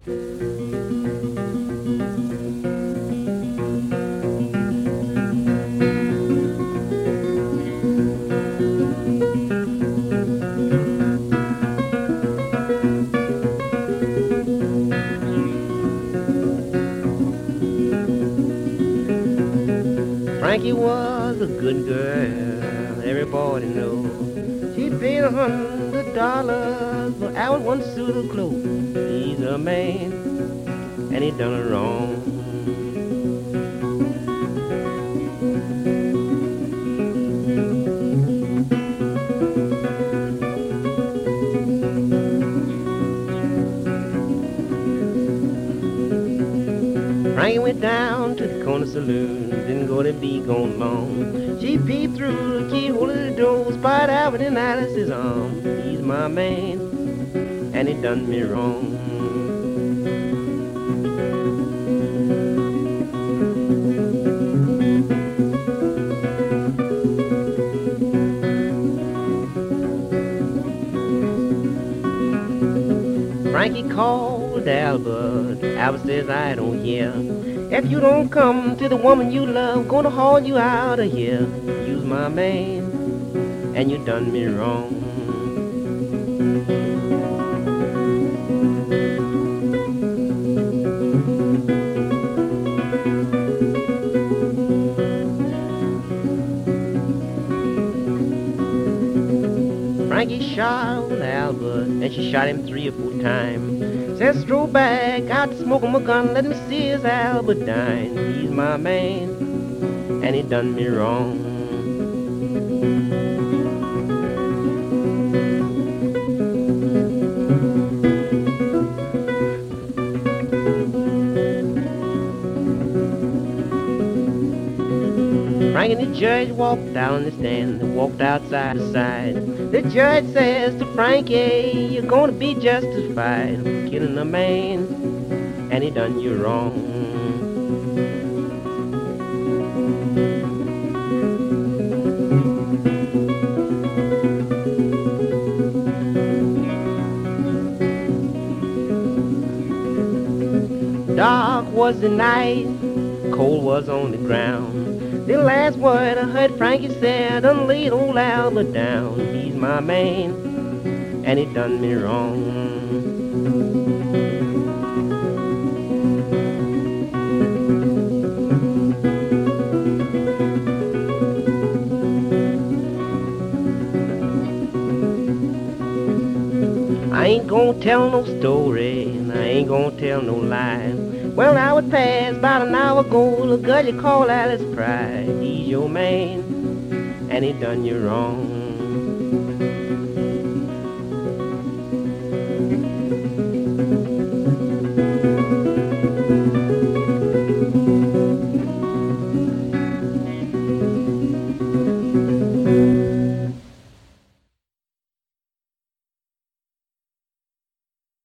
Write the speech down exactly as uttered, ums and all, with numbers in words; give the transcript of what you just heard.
Frankie was a good girl, everybody knows. She paid a hundred dollars for hour one suit of clothes. He's a man, and he done her wrong. Frankie went down to the corner saloon, didn't go to be gone long. She peeped through the keyhole of the door, spied Albert in Alice's arm. He's my man, and he done me wrong. Frankie called Albert. Albert says, I don't hear. If you don't come to the woman you love, gonna haul you out of here. You's my man, and you done me wrong. Frankie shot Albert, and she shot him three or four times. Says, stroll back out to smoke him a gun, let me see his Albert dine. He's my man, and he done me wrong. Frank and the judge walked down the stand, walked outside the side. The judge says to Frankie, you're gonna be justified for killing a man, and he done you wrong. Dark was the night, cold was on the ground. The last word I heard Frankie said, done laid old Albert down. He's my man, and he done me wrong. I ain't gonna tell no story, and I ain't gonna tell no lie. Well, I would pass about an hour ago, the girl you call Alice Pride. He's your man, and he done you wrong.